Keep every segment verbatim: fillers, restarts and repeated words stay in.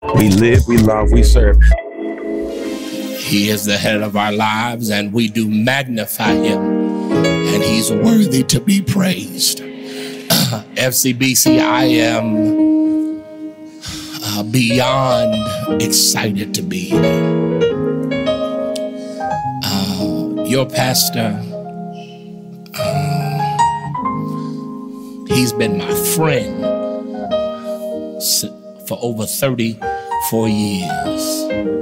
We live, we love, we serve. He is the head of our lives, and we do magnify him, and he's worthy to be praised. Uh, F C B C, I am uh, beyond excited to be here. Uh, your pastor, uh, he's been my friend for over thirty-four years.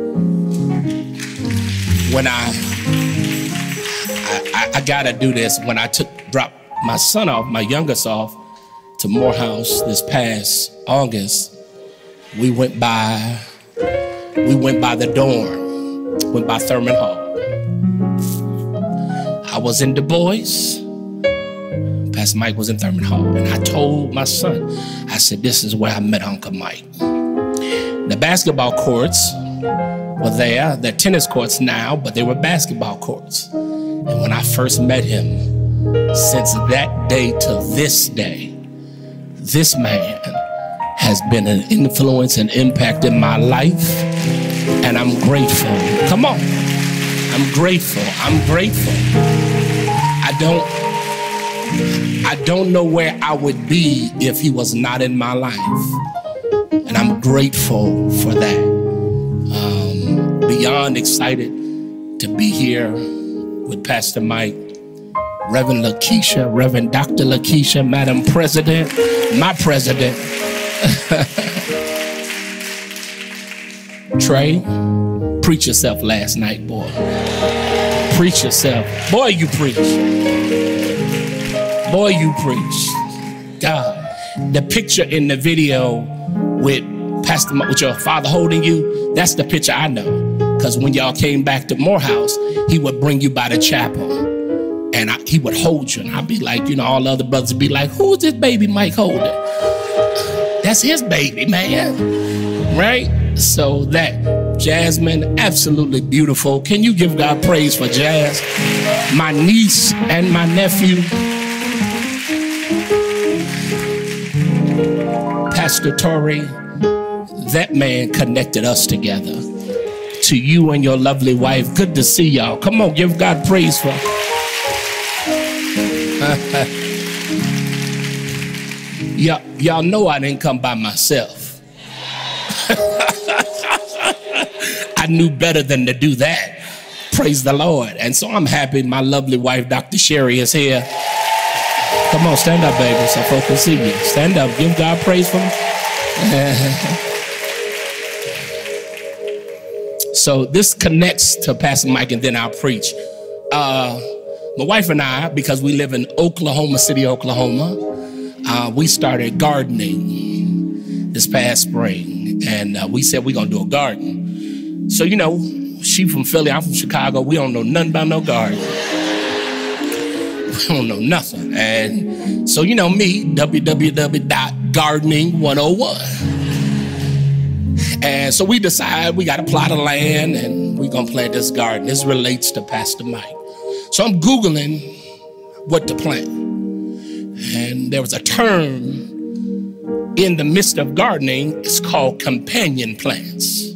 When I, I, I gotta do this, when I took, dropped my son off, my youngest off, to Morehouse this past August, we went by, we went by the dorm, went by Thurman Hall. I was in Du Bois, Pastor Mike was in Thurman Hall, and I told my son, I said, this is where I met Uncle Mike. The basketball courts were there, they're tennis courts now, but they were basketball courts. And when I first met him, since that day to this day, this man has been an influence and impact in my life, and I'm grateful. Come on. I'm grateful. I'm grateful. I don't, I don't know where I would be if he was not in my life. And I'm grateful for that. Um, beyond excited to be here with Pastor Mike, Reverend Lakeisha, Reverend Doctor Lakeisha, Madam President, my president. Trey, preach yourself last night, boy. Preach yourself. Boy, you preach. Boy, you preach. God, the picture in the video with Pastor, with your father holding you, that's the picture I know. Because when y'all came back to Morehouse, he would bring you by the chapel. And I, he would hold you, and I'd be like, you know, all the other brothers would be like, who's this baby Mike holding? That's his baby, man. Right? So that, Jasmine, absolutely beautiful. Can you give God praise for Jazz? My niece and my nephew, Pastor Torrey, that man connected us together. To you and your lovely wife, good to see y'all. Come on, give God praise for y'all, y'all know I didn't come by myself. I knew better than to do that. Praise the Lord. And so I'm happy my lovely wife, Doctor Sherry, is here. Come on, stand up, baby, so folks can see you. Stand up, give God praise for me. So this connects to Pastor Mike, and then I'll preach. Uh, my wife and I, because we live in Oklahoma City, Oklahoma, uh, we started gardening this past spring, and uh, we said we're gonna do a garden. So, you know, she from Philly, I'm from Chicago, we don't know nothing about no garden. We don't know nothing. And so, you know me, w w w dot gardening one oh one. And so we decided we got a plot of land and we're gonna plant this garden. This relates to Pastor Mike. So I'm Googling what to plant. And there was a term in the midst of gardening, it's called companion plants.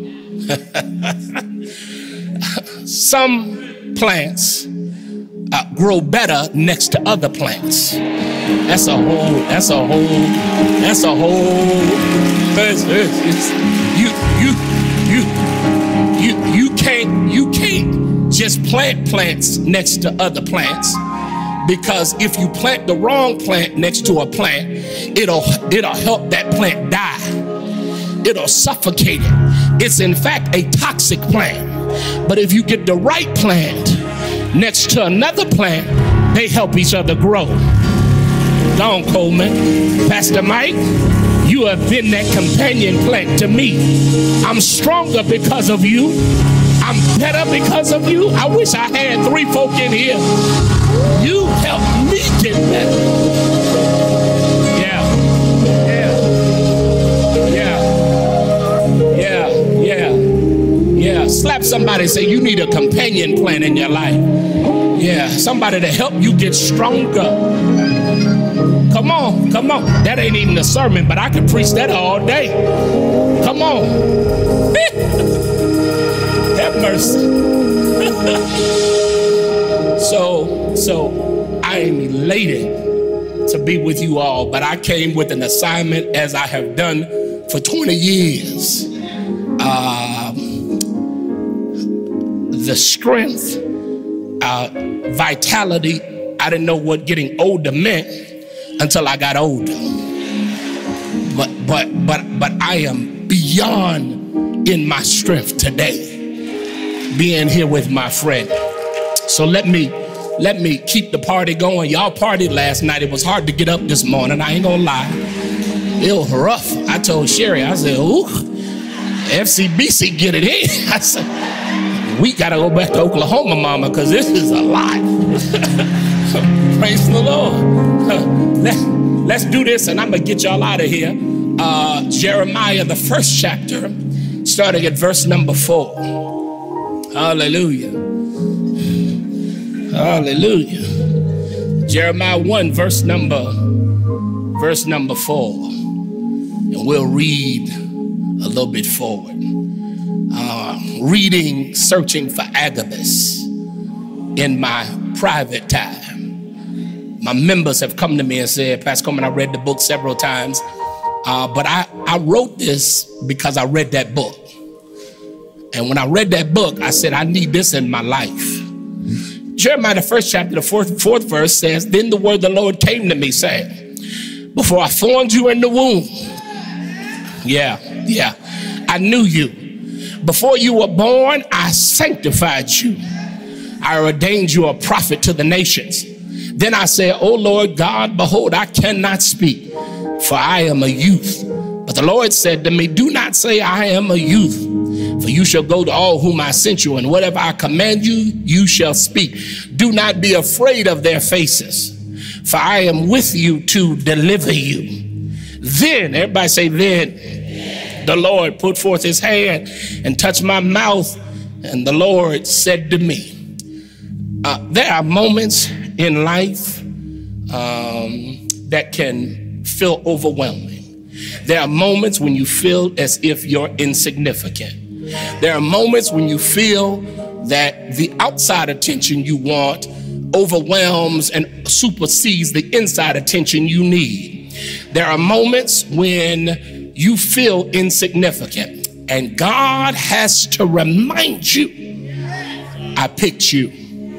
Some plants uh, grow better next to other plants. That's a whole, that's a whole, that's a whole, it's, it's, it's, you, you, you, you, you can't, you can't just plant plants next to other plants, because if you plant the wrong plant next to a plant, it'll, it'll help that plant die. It'll suffocate it. It's in fact a toxic plant. But if you get the right plant next to another plant, they help each other grow. Go on, Coleman. Pastor Mike, you have been that companion plant to me. I'm stronger because of you. I'm better because of you. I wish I had three folk in here. You helped me get better. Yeah. Yeah. Yeah. Yeah. Yeah. Slap somebody and say, you need a companion plant in your life. Yeah. Somebody to help you get stronger. Come on, come on. That ain't even a sermon, but I could preach that all day. Come on. Have mercy. so, so I am elated to be with you all, but I came with an assignment as I have done for twenty years. Uh, the strength, uh, vitality, I didn't know what getting older meant until I got older. But but but but I am beyond in my strength today, being here with my friend. So let me let me keep the party going. Y'all partied last night. It was hard to get up this morning. I ain't gonna lie. It was rough. I told Sherry, I said, ooh, F C B C get it in. I said, we gotta go back to Oklahoma, mama, because this is a lot. Praise the Lord. Let, let's do this, and I'm gonna get y'all out of here. Uh, Jeremiah, the first chapter, starting at verse number four. Hallelujah. Hallelujah. Jeremiah one, verse number, verse number four. And we'll read a little bit forward. Uh, reading, searching for Agabus in my private time. My members have come to me and said, Pastor Coleman, I read the book several times, uh, but I, I wrote this because I read that book. And when I read that book, I said, I need this in my life. Jeremiah, the first chapter, the fourth, fourth verse says, then the word of the Lord came to me saying, before I formed you in the womb, yeah, yeah, I knew you. Before you were born, I sanctified you. I ordained you a prophet to the nations. Then I said, O Lord God, behold, I cannot speak, for I am a youth. But the Lord said to me, do not say I am a youth, for you shall go to all whom I sent you, and whatever I command you, you shall speak. Do not be afraid of their faces, for I am with you to deliver you. Then, everybody say then, the Lord put forth his hand and touched my mouth, and the Lord said to me, uh, there are moments in life um, that can feel overwhelming. There are moments when you feel as if you're insignificant. There are moments when you feel that the outside attention you want overwhelms and supersedes the inside attention you need. There are moments when you feel insignificant, and God has to remind you, I picked you.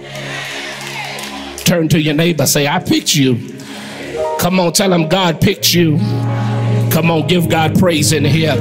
Turn to your neighbor, say, I picked you. Come on, tell him God picked you. Come on, give God praise in here.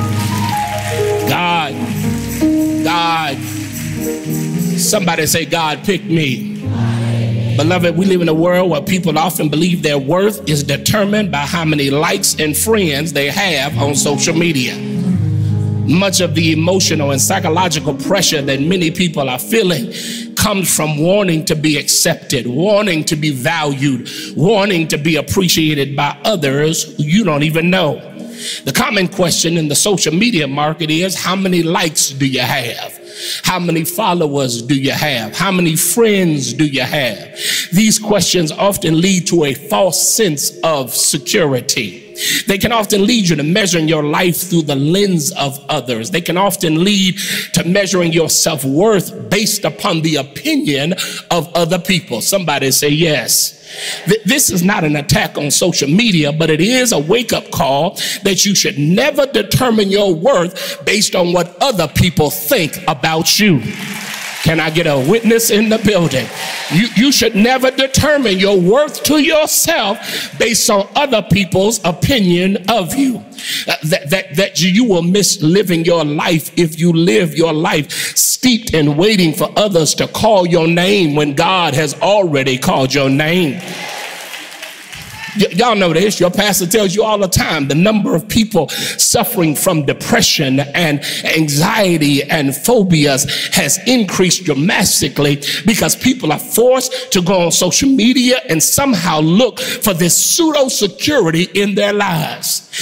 God, God, somebody say, God picked me. Beloved, we live in a world where people often believe their worth is determined by how many likes and friends they have on social media. Much of the emotional and psychological pressure that many people are feeling comes from wanting to be accepted, wanting to be valued, wanting to be appreciated by others who you don't even know. The common question in the social media market is, how many likes do you have? How many followers do you have? How many friends do you have? These questions often lead to a false sense of security. They can often lead you to measuring your life through the lens of others. They can often lead to measuring your self-worth based upon the opinion of other people. Somebody say yes. This is not an attack on social media, but it is a wake-up call that you should never determine your worth based on what other people think about you. Can I get a witness in the building? You, you should never determine your worth to yourself based on other people's opinion of you. Uh, that, that, that you will miss living your life if you live your life steeped in waiting for others to call your name when God has already called your name. Y- y'all know this. Your pastor tells you all the time the number of people suffering from depression and anxiety and phobias has increased dramatically because people are forced to go on social media and somehow look for this pseudo security in their lives. They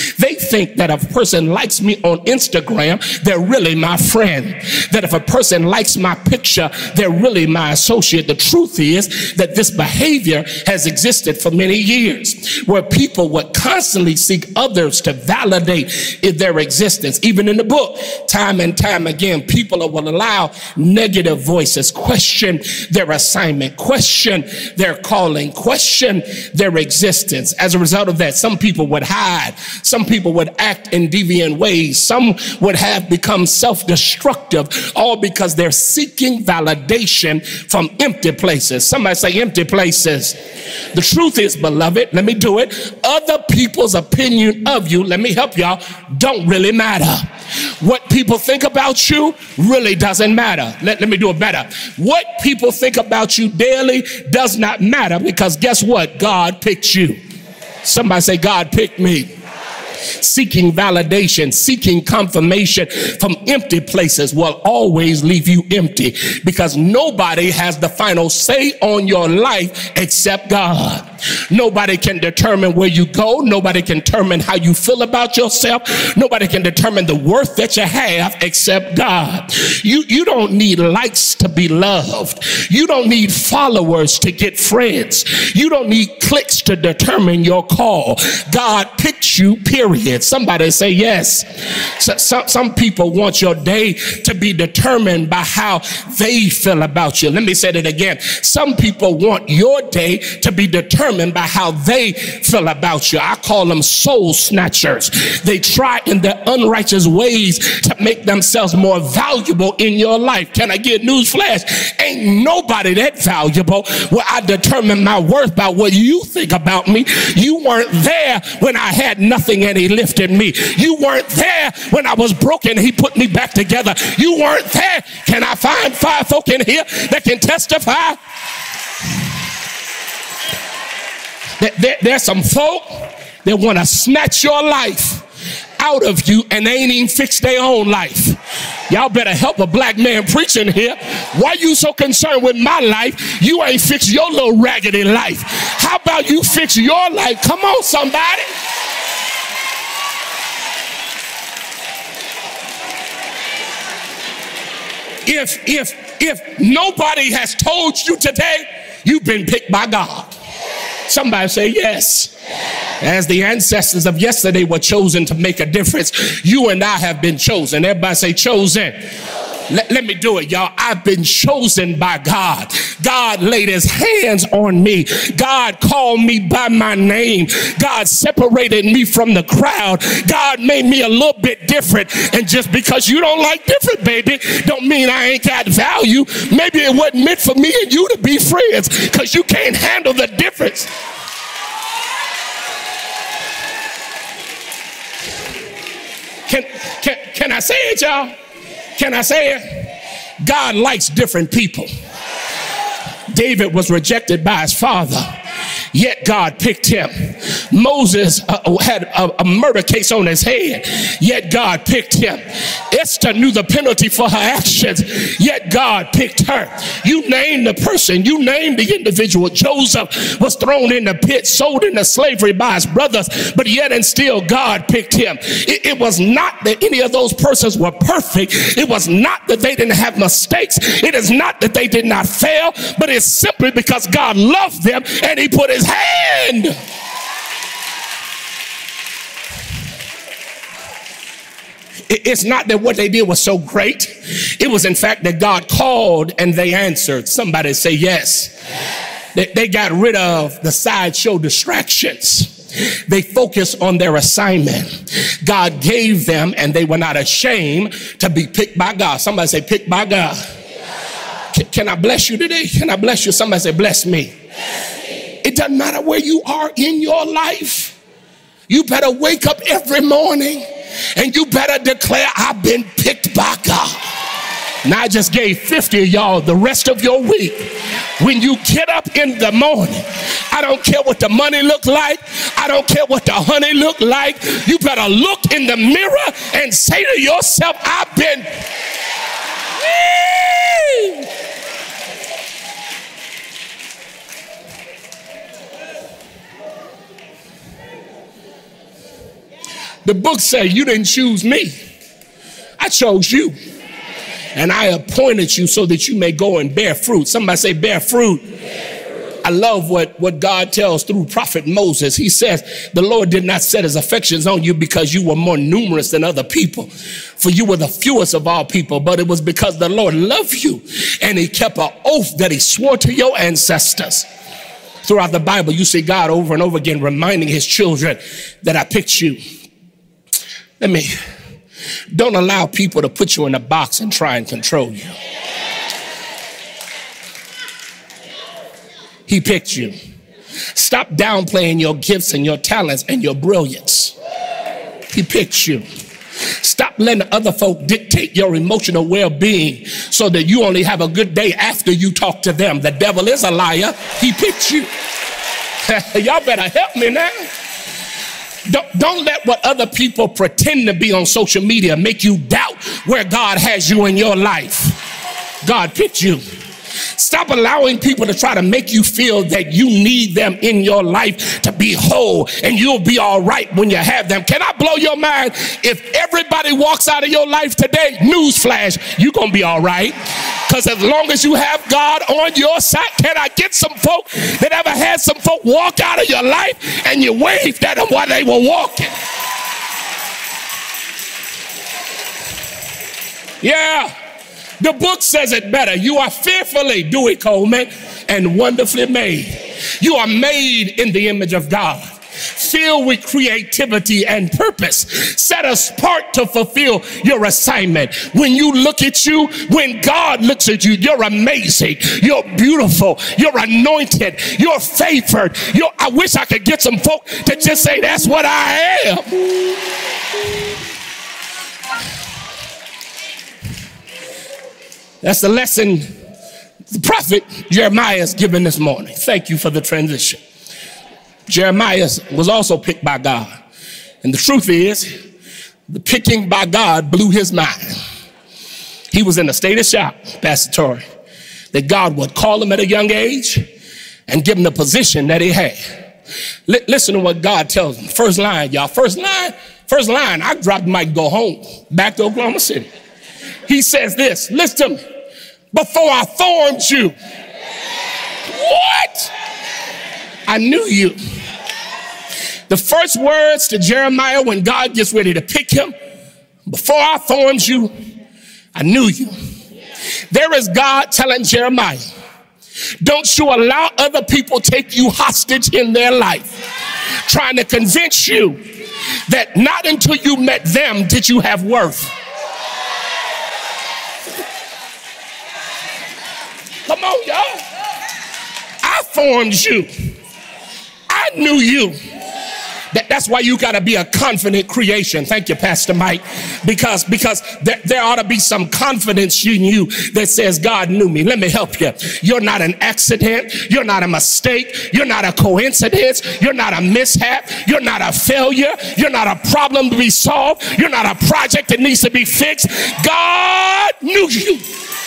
think that if a person likes me on Instagram, they're really my friend. That if a person likes my picture, they're really my associate. The truth is that this behavior has existed for many years, where people would constantly seek others to validate their existence. Even in the book, time and time again, people will allow negative voices question their assignment, question their calling, question their existence. As a result of that, some people would hide. Some people would act in deviant ways. Some would have become self-destructive, all because they're seeking validation from empty places. Somebody say empty places. The truth is, beloved, let me do it. Other people's opinion of you, let me help y'all, don't really matter. What people think about you really doesn't matter. Let, let me do it better. What people think about you daily does not matter, because guess what? God picked you. Somebody say, God picked me. Seeking validation, seeking confirmation from empty places will always leave you empty, because nobody has the final say on your life except God. Nobody can determine where you go. Nobody can determine how you feel about yourself. Nobody can determine the worth that you have except God. You, you don't need likes to be loved. You don't need followers to get friends. You don't need clicks to determine your call. God picked you, period. Somebody say yes. So, some, some people want your day to be determined by how they feel about you. Let me say that again. Some people want your day to be determined by how they feel about you. I call them soul snatchers. They try in their unrighteous ways to make themselves more valuable in your life. Can I get news flash? Ain't nobody that valuable where I determine my worth by what you think about me. You weren't there when I had nothing and he lifted me. You weren't there when I was broken and he put me back together. You weren't there. Can I find five folk in here that can testify? There, there's some folk that want to snatch your life out of you and they ain't even fix their own life. Y'all better help a black man preaching here. Why you so concerned with my life? You ain't fix your little raggedy life. How about you fix your life? Come on, somebody. If, if, if nobody has told you today, you've been picked by God. Somebody say yes. As the ancestors of yesterday were chosen to make a difference, you and I have been chosen. Everybody say chosen. Let, let me do it, y'all. I've been chosen by God. God laid his hands on me. God called me by my name. God separated me from the crowd. God made me a little bit different. And just because you don't like different, baby, don't mean I ain't got value. Maybe it wasn't meant for me and you to be friends, because you can't handle the difference. Can, can, can I say it, y'all? Can I say it? God likes different people. David was rejected by his father, yet God picked him. Moses uh, had a, a murder case on his head, yet God picked him. Esther knew the penalty for her actions, yet God picked her. You name the person, you name the individual. Joseph was thrown in the pit, sold into slavery by his brothers, but yet and still God picked him. It, it was not that any of those persons were perfect. It was not that they didn't have mistakes. It is not that they did not fail, but it's simply because God loved them and he put his hand. It's not that what they did was so great. It was in fact that God called and they answered. Somebody say yes. They, they got rid of the sideshow distractions. They focused on their assignment. God gave them and they were not ashamed to be picked by God. Somebody say picked by God. Can, can I bless you today? Can I bless you? Somebody say bless me. It doesn't matter where you are in your life. You better wake up every morning and you better declare, I've been picked by God. Now I just gave fifty of y'all the rest of your week. When you get up in the morning, I don't care what the money look like. I don't care what the honey look like. You better look in the mirror and say to yourself, I've been. The book says you didn't choose me. I chose you. And I appointed you so that you may go and bear fruit. Somebody say bear fruit. I love what, what God tells through prophet Moses. He says, the Lord did not set his affections on you because you were more numerous than other people, for you were the fewest of all people, but it was because the Lord loved you and he kept an oath that he swore to your ancestors. Throughout the Bible, you see God over and over again reminding his children that I picked you. Let me, don't allow people to put you in a box and try and control you. He picked you. Stop downplaying your gifts and your talents and your brilliance. He picked you. Stop letting other folk dictate your emotional well-being so that you only have a good day after you talk to them. The devil is a liar. He picked you. Y'all better help me now. Don't, don't let what other people pretend to be on social media make you doubt where God has you in your life. God picked you. Stop allowing people to try to make you feel that you need them in your life to be whole and you'll be all right when you have them. Can I blow your mind? If everybody walks out of your life today, newsflash, you're going to be all right. Because as long as you have God on your side, can I get some folk that ever had some folk walk out of your life and you waved at them while they were walking? Yeah. The book says it better. You are fearfully, Dewey Coleman, and wonderfully made. You are made in the image of God, filled with creativity and purpose, set us apart to fulfill your assignment. When you look at you, when God looks at you, you're amazing, you're beautiful, you're anointed, you're favored. You're, I wish I could get some folk to just say, that's what I am. That's the lesson the prophet Jeremiah is giving this morning. Thank you for the transition. Jeremiah was also picked by God. And the truth is, the picking by God blew his mind. He was in a state of shock, Pastor Torrey, that God would call him at a young age and give him the position that he had. L- listen to what God tells him. First line, y'all. First line, first line, I dropped the mic, go home, back to Oklahoma City. He says this, listen to me, before I formed you. What? I knew you. The first words to Jeremiah when God gets ready to pick him, before I formed you, I knew you. There is God telling Jeremiah, don't you allow other people take you hostage in their life, trying to convince you that not until you met them did you have worth. Come on, y'all. I formed you. I knew you. That, that's why you got to be a confident creation. Thank you, Pastor Mike. Because, because there, there ought to be some confidence in you that says, God knew me. Let me help you. You're not an accident. You're not a mistake. You're not a coincidence. You're not a mishap. You're not a failure. You're not a problem to be solved. You're not a project that needs to be fixed. God knew you.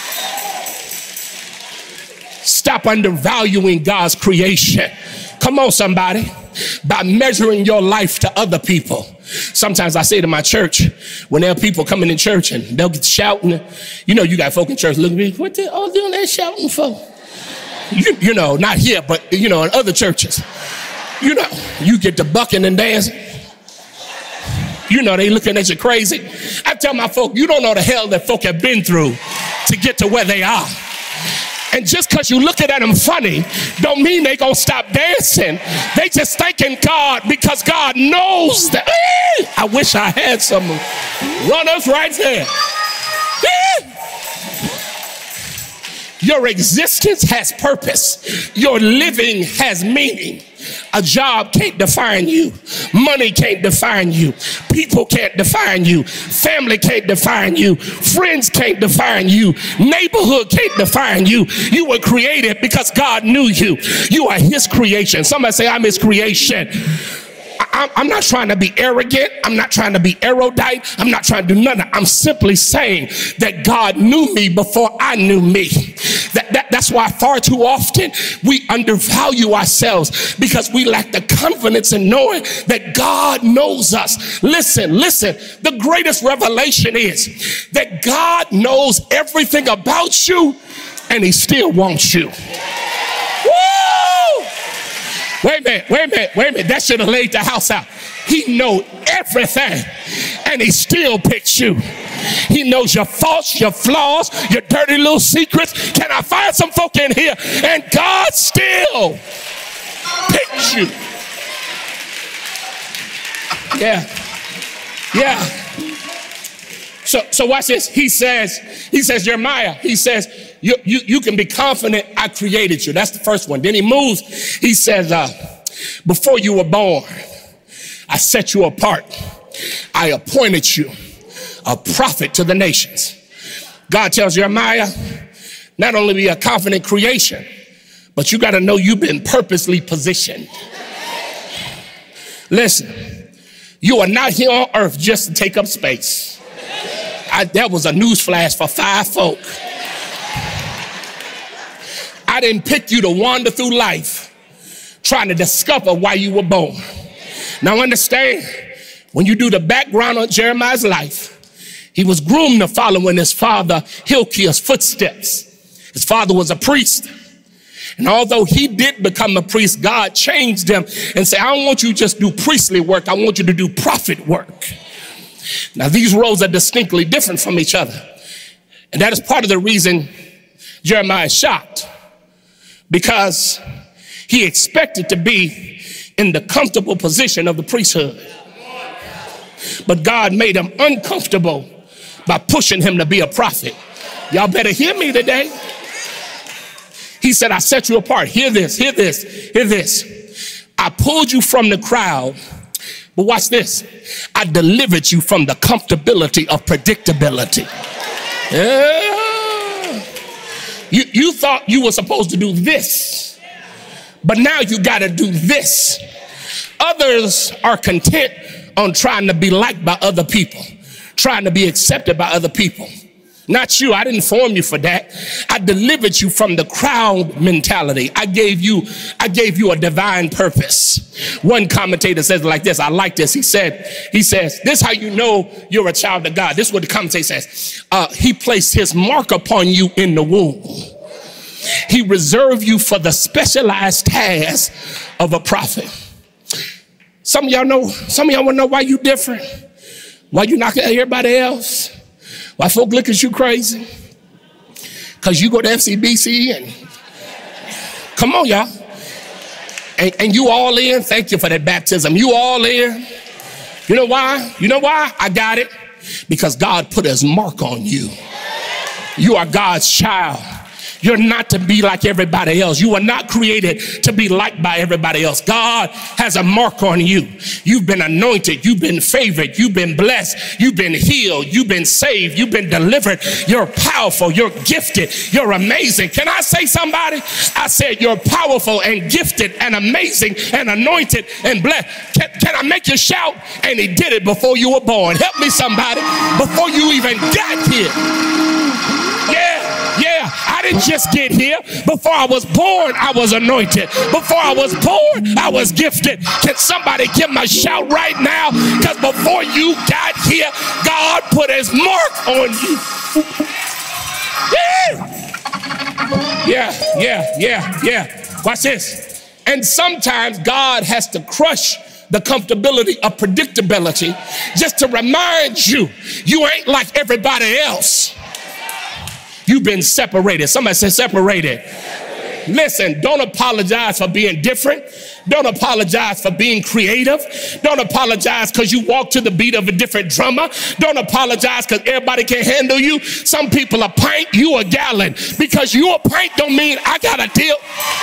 Stop undervaluing God's creation. Come on, somebody. By measuring your life to other people. Sometimes I say to my church, when there are people coming in church and they'll get shouting, you know, you got folk in church looking at me, what they all doing that shouting for? You, you know, not here, but, you know, in other churches. You know, you get to bucking and dancing. You know, they looking at you crazy. I tell my folk, you don't know the hell that folk have been through to get to where they are. And just because you looking at them funny don't mean they gonna stop dancing. They just thanking God because God knows that. I wish I had some runners right there. Your existence has purpose. Your living has meaning. A job can't define you. Money can't define you. People can't define you. Family can't define you. Friends can't define you. Neighborhood can't define you. You were created because God knew you. You are his creation. Somebody say, I'm his creation. I'm not trying to be arrogant. I'm not trying to be erudite. I'm not trying to do nothing. I'm simply saying that God knew me before I knew me. That, that, that's why far too often we undervalue ourselves, because we lack the confidence in knowing that God knows us. Listen, listen, the greatest revelation is that God knows everything about you and he still wants you. Woo! Wait a minute, wait a minute, wait a minute. That should have laid the house out. He knows everything and he still picks you. He knows your faults, your flaws, your dirty little secrets. Can I find some folk in here? And God still picks you. Yeah. Yeah. So, so watch this. He says, he says, Jeremiah, he says, you, you, you can be confident I created you. That's the first one. Then he moves. He says, uh, before you were born, I set you apart. I appointed you a prophet to the nations. God tells Jeremiah, not only be a confident creation, but you got to know you've been purposely positioned. Listen, you are not here on earth just to take up space. I, that was a newsflash for five folk. I didn't pick you to wander through life trying to discover why you were born. Now understand, when you do the background on Jeremiah's life, he was groomed to follow in his father Hilkiah's footsteps. His father was a priest. And although he did become a priest, God changed him and said, I don't want you to just do priestly work. I want you to do prophet work. Now, these roles are distinctly different from each other. And that is part of the reason Jeremiah is shocked, because he expected to be in the comfortable position of the priesthood. But God made him uncomfortable by pushing him to be a prophet. Y'all better hear me today. He said, I set you apart. Hear this, hear this, hear this. I pulled you from the crowd, but watch this. I delivered you from the comfortability of predictability. Yeah. You, you thought you were supposed to do this, but now you got to do this. Others are content on trying to be liked by other people, trying to be accepted by other people. Not you. I didn't form you for that. I delivered you from the crowd mentality. I gave you, I gave you a divine purpose. One commentator says it like this. I like this. He said, he says, this is how you know you're a child of God. This is what the commentator says. Uh, he placed his mark upon you in the womb. He reserved you for the specialized task of a prophet. Some of y'all know, some of y'all want to know why you different. Why you not at everybody else? Why folk look at you crazy? Because you go to F C B C and come on, y'all. And, and you all in. Thank you for that baptism. You all in. You know why? You know why? I got it. Because God put his mark on you. You are God's child. You're not to be like everybody else. You are not created to be liked by everybody else. God has a mark on you. You've been anointed. You've been favored. You've been blessed. You've been healed. You've been saved. You've been delivered. You're powerful. You're gifted. You're amazing. Can I say somebody? I said you're powerful and gifted and amazing and anointed and blessed. Can, can I make you shout? And he did it before you were born. Help me, somebody. Before you even got here. Yeah. Yeah, I didn't just get here. Before I was born, I was anointed. Before I was born, I was gifted. Can somebody give me a shout right now? Because before you got here, God put his mark on you. Yeah, yeah, yeah, yeah, yeah. Watch this. And sometimes God has to crush the comfortability of predictability just to remind you, you ain't like everybody else. You've been separated. Somebody say separated. separated. Listen, don't apologize for being different. Don't apologize for being creative. Don't apologize because you walk to the beat of a different drummer. Don't apologize because everybody can handle you. Some people are pint, you a gallon. Because you a pint don't mean I got a deal.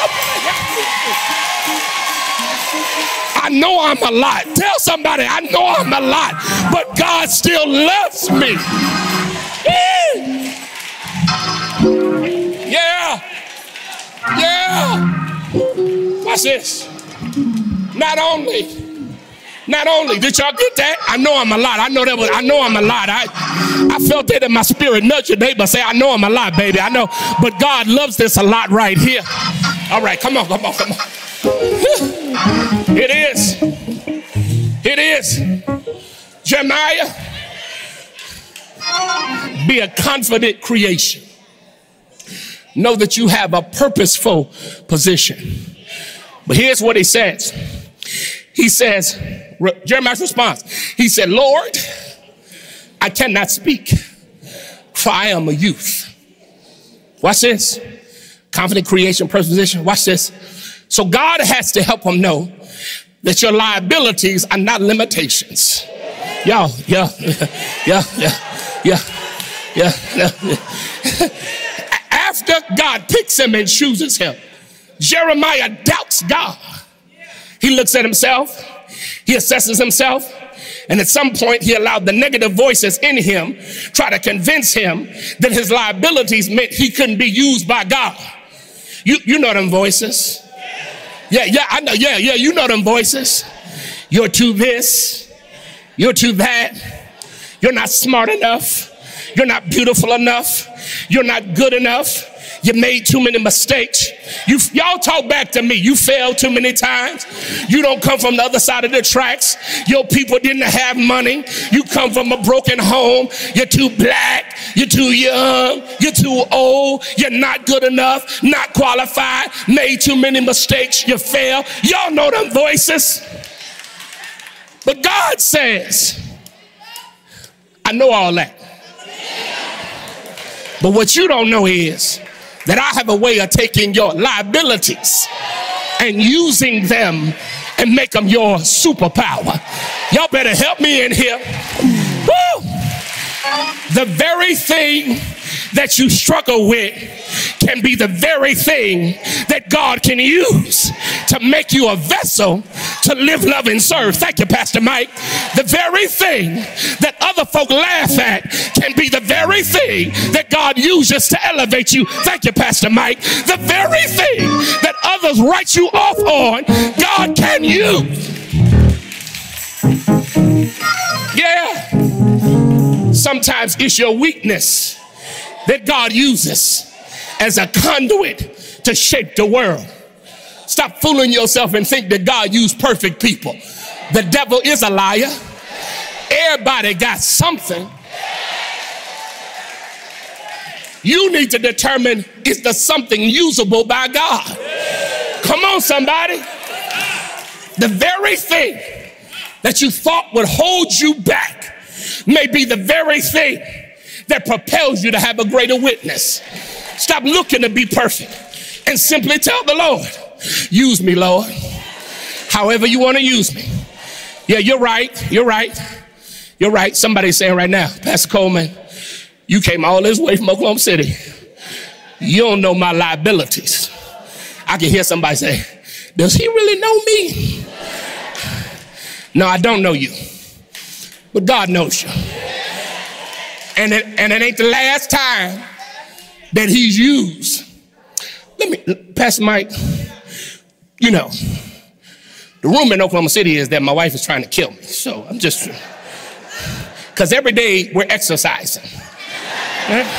I know I'm a lot. Tell somebody I know I'm a lot, but God still loves me. Yeah. Yeah, yeah. Watch this. Not only, Not only did y'all get that, I know I'm a lot. I know that was, I know I'm a lot. I, I felt that in my spirit. Nudge your neighbor, say, I know I'm a lot, baby. I know, but God loves this a lot right here. All right, come on, come on, come on. It is. It is. Jeremiah, be a confident creation. Know that you have a purposeful position. But here's what he says. He says, Jeremiah's response, he said, Lord, I cannot speak, for I am a youth. Watch this. Confident creation, purposeful position. Watch this. So God has to help him know that your liabilities are not limitations. Y'all, yeah, yeah, yeah, yeah, yeah, yeah. After God picks him and chooses him, Jeremiah doubts God. He looks at himself, he assesses himself, and at some point he allowed the negative voices in him try to convince him that his liabilities meant he couldn't be used by God. You, you know them voices. Yeah, yeah, I know, yeah, yeah, you know them voices. You're too this, you're too that, you're not smart enough, you're not beautiful enough, you're not good enough, you made too many mistakes. You, y'all talk back to me. You failed too many times. You don't come from the other side of the tracks. Your people didn't have money. You come from a broken home. You're too black. You're too young. You're too old. You're not good enough. Not qualified. Made too many mistakes. You fail. Y'all know them voices. But God says, I know all that. But what you don't know is that I have a way of taking your liabilities and using them and make them your superpower. Y'all better help me in here. Woo! The very thing that you struggle with can be the very thing that God can use to make you a vessel to live, love, and serve. Thank you, Pastor Mike. The very thing that other folk laugh at can be the very thing that God uses to elevate you. Thank you, Pastor Mike. The very thing that others write you off on, God can use. Yeah. Sometimes it's your weakness that God uses as a conduit to shape the world. Stop fooling yourself and think that God used perfect people. The devil is a liar. Everybody got something. You need to determine, is the something usable by God? Come on, somebody. The very thing that you thought would hold you back may be the very thing that propels you to have a greater witness. Stop looking to be perfect and simply tell the Lord, use me, Lord, however you want to use me. Yeah, you're right. You're right. You're right. Somebody's saying right now, Pastor Coleman, you came all this way from Oklahoma City. You don't know my liabilities. I can hear somebody say, does he really know me? No, I don't know you, but God knows you. And it, and it ain't the last time that he's used. Let me, Pastor Mike, you know, the rumor in Oklahoma City is that my wife is trying to kill me. So I'm just, because every day we're exercising. Right?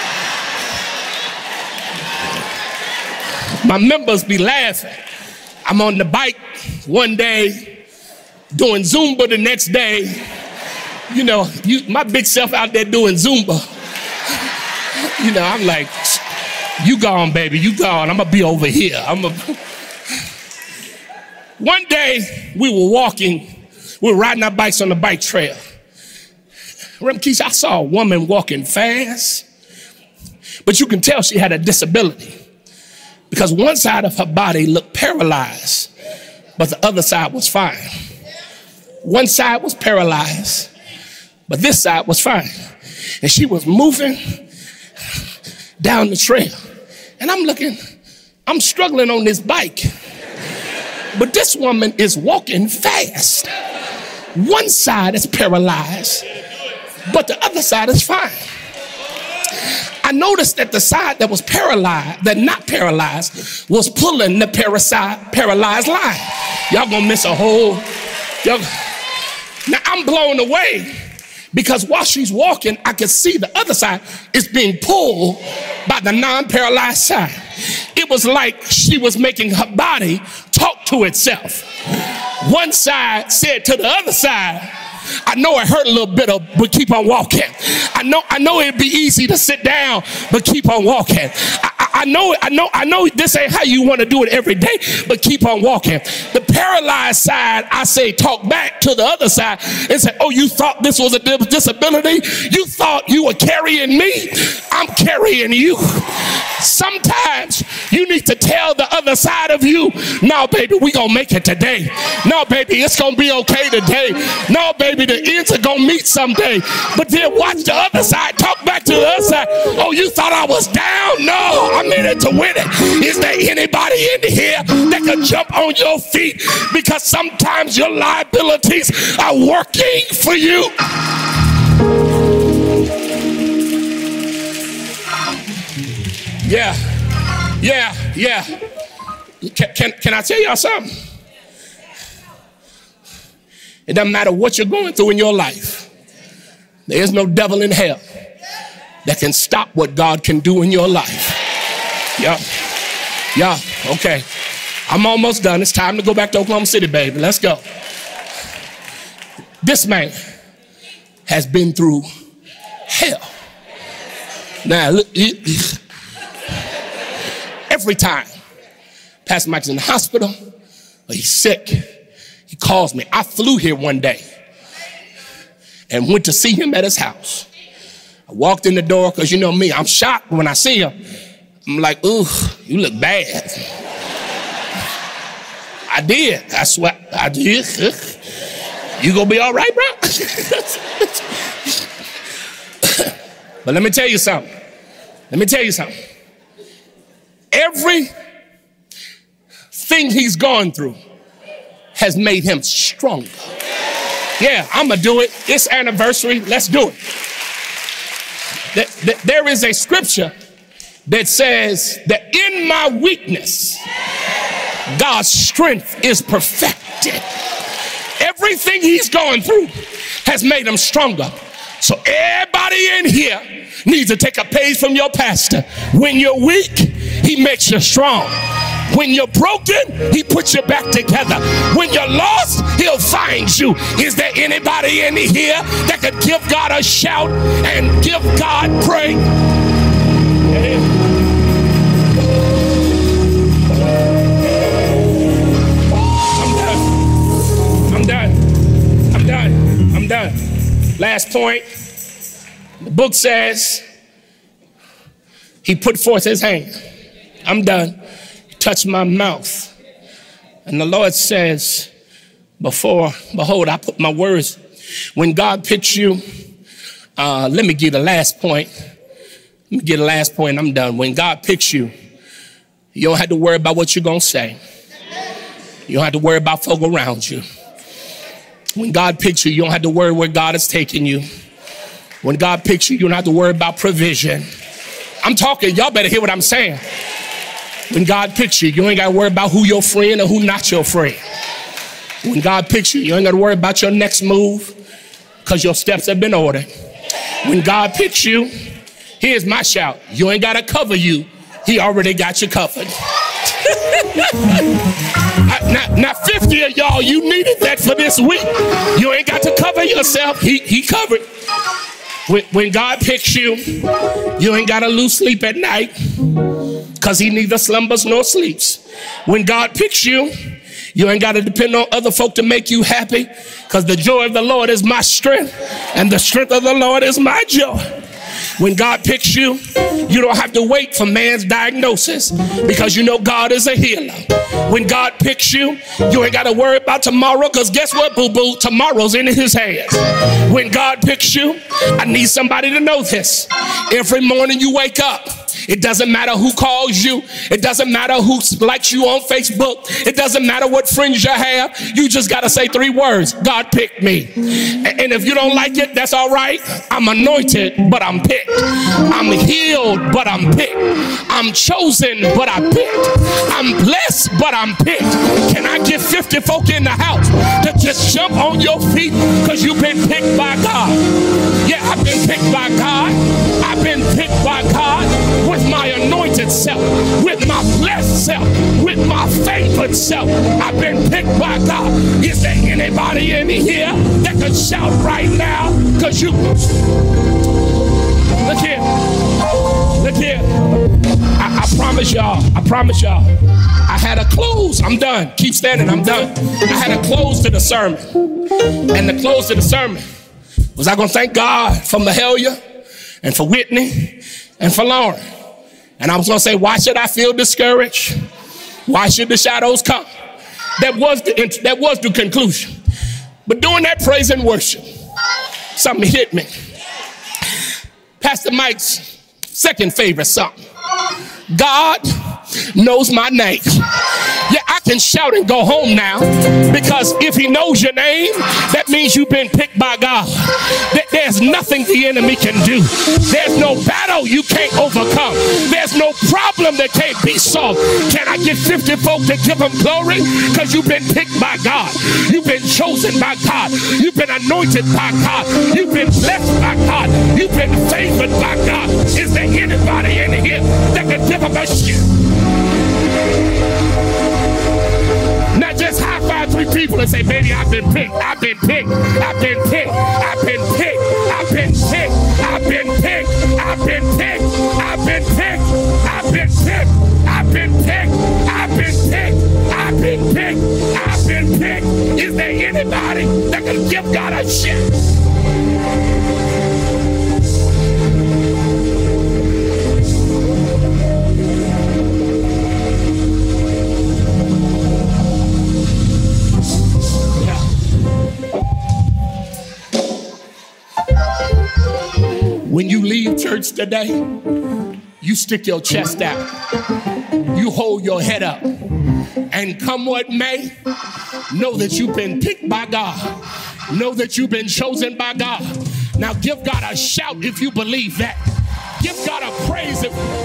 My members be laughing. I'm on the bike one day, doing Zumba the next day. You know, you, my big self out there doing Zumba. You know, I'm like, you gone, baby, you gone. I'm gonna be over here. I'm a... One day we were walking, we were riding our bikes on the bike trail. Remember, Keisha, I saw a woman walking fast, but you can tell she had a disability because one side of her body looked paralyzed, but the other side was fine. One side was paralyzed, but this side was fine. And she was moving down the trail. And I'm looking, I'm struggling on this bike. But this woman is walking fast. One side is paralyzed, but the other side is fine. I noticed that the side that was paralyzed, that not paralyzed, was pulling the parasite, paralyzed line. Y'all gonna miss a whole, y'all, Now I'm blown away because while she's walking, I can see the other side is being pulled by the non-paralyzed side. It was like she was making her body talk to itself. One side said to the other side, I know it hurt a little bit, but keep on walking. I know, I know it'd be easy to sit down, but keep on walking. I, I, I know, I know, I know this ain't how you want to do it every day, but keep on walking. The paralyzed side, I say, talk back to the other side and say, oh, you thought this was a disability? You thought you were carrying me? I'm carrying you. Sometimes you need to tell the other side of you, no, baby, we gonna make it today. No, baby, it's gonna be okay today. No, baby, the ends are gonna meet someday. But then watch the other side, talk back to the other side. Oh, you thought I was down? No, I'm in it to win it. Is there anybody in here that can jump on your feet? Because sometimes your liabilities are working for you. Yeah, yeah, yeah. Can, can, can I tell y'all something? It doesn't matter what you're going through in your life. There is no devil in hell that can stop what God can do in your life. Yeah, yeah, okay. I'm almost done. It's time to go back to Oklahoma City, baby. Let's go. This man has been through hell. Now, look, he, he, every time Pastor Mike's in the hospital or he's sick, he calls me. I flew here one day and went to see him at his house. I walked in the door because you know me, I'm shocked when I see him. I'm like, ooh, you look bad. I did. I swear, I did. You gonna be all right, bro? But let me tell you something. Let me tell you something. Everything he's gone through has made him stronger. Yeah, I'm gonna do it. It's anniversary. Let's do it. There is a scripture that says that in my weakness, God's strength is perfected. Everything he's gone through has made him stronger. So everybody in here needs to take a page from your pastor. When you're weak, he makes you strong. When you're broken, he puts you back together. When you're lost, he'll find you. Is there anybody in here that could give God a shout and give God praise? I'm done. I'm done. I'm done. I'm done. Last point. The book says he put forth his hand. I'm done. Touch my mouth. And the Lord says, before, behold, I put my words. When God picks you, uh, let me give the last point. Let me give the last point. I'm done. When God picks you, you don't have to worry about what you're going to say. You don't have to worry about folk around you. When God picks you, you don't have to worry where God is taking you. When God picks you, you don't have to worry about provision. I'm talking, y'all better hear what I'm saying. When God picks you, you ain't got to worry about who your friend or who not your friend. When God picks you, you ain't got to worry about your next move because your steps have been ordered. When God picks you, here's my shout. You ain't got to cover you. He already got you covered. now, now, fifty of y'all, you needed that for this week. You ain't got to cover yourself. He, he covered. When, when God picks you, you ain't got to lose sleep at night because he neither slumbers nor sleeps. When God picks you, you ain't got to depend on other folk to make you happy because the joy of the Lord is my strength and the strength of the Lord is my joy. When God picks you, you don't have to wait for man's diagnosis because you know God is a healer. When God picks you, you ain't got to worry about tomorrow because guess what, boo-boo? Tomorrow's in his hands. When God picks you, I need somebody to know this. Every morning you wake up, It doesn't matter who calls you. It doesn't matter who likes you on Facebook. It doesn't matter what friends you have. You just got to say three words. God picked me. And if you don't like it, that's all right. I'm anointed, but I'm picked. I'm healed, but I'm picked. I'm chosen, but I'm picked. I'm blessed, but I'm picked. Can I get fifty folk in the house to just jump on your feet because you've been picked by God? Yeah, I've been picked by God. I've been picked by God with my anointed self, with my blessed self, with my favored self. I've been picked by God. Is there anybody in here that can shout right now? Because you, look here, look here. I, I promise y'all, I promise y'all, I had a close. I'm done. Keep standing, I'm done. I had a close to the sermon. And the close to the sermon was I going to thank God for Mahalia and for Whitney and for Lauren. And I was going to say, why should I feel discouraged? Why should the shadows come? That was the, that was the conclusion. But during that praise and worship, something hit me. Pastor Mike's second favorite song, God Knows My Name. Yeah, I can shout and go home now, because if he knows your name, that means you've been picked by God. There's nothing the enemy can do. There's no battle you can't overcome. There's no problem that can't be solved. Can I get fifty folk to give him glory? Because you've been picked by God. You've been chosen by God. You've been anointed by God. You've been blessed by God. You've been favored by God. Is there anybody in here that can give him a shit? Not just high five three people and say, baby, I've been picked, I've been picked, I've been picked, I've been picked, I've been picked, I've been picked, I've been picked, I've been picked, I've been picked, I've been picked, I've been picked, I've been picked, I've been picked. Is there anybody that can give God a shit? When you leave church today, you stick your chest out. You hold your head up. And come what may, know that you've been picked by God. Know that you've been chosen by God. Now give God a shout if you believe that. Give God a praise if